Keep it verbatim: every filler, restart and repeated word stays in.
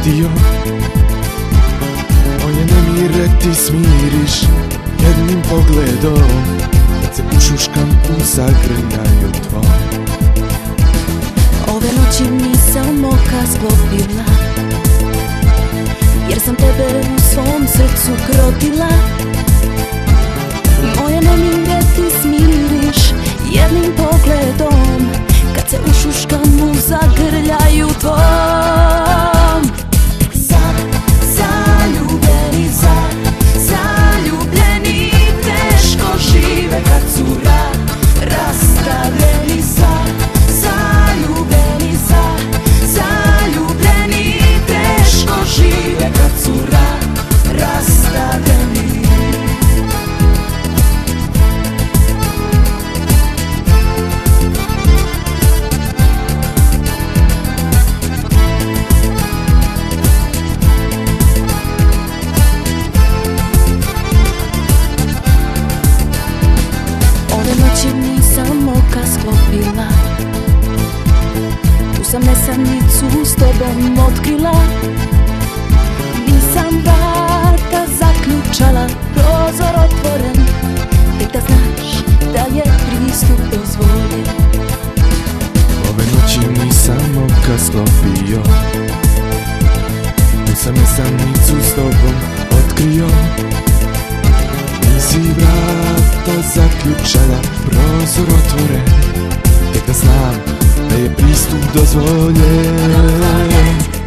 shvatio, moje nemire ti smiriš jednim pogledom, kad se ušuškam u zagrljaju tvom. Ove noći nisam oka sklopila, jer sam tebe u svom srcu krotila. Moje nemire ti smiriš jednim pogledom, kad se ušuškam u zagrljaju tvom. Za, zaljubljeni, za, zaljubljeni teško žive kad su ra, rastavljeni. Za, zaljubljeni, za, zaljubljeni teško žive kad su ra, rastavljeni. Nisam oka sklopila, tu sam nesanicu s tobom otkrila. Nisam vrata zaključala, prozor otvoren, tek da znaš da je pristup dozvoljen. Ove noći nisam oka sklopio, tu sam nesanicu s tobom otkrio. Nisi vrata zaključala, prozor otvoren, tek da znam da je pristup dozvoljen.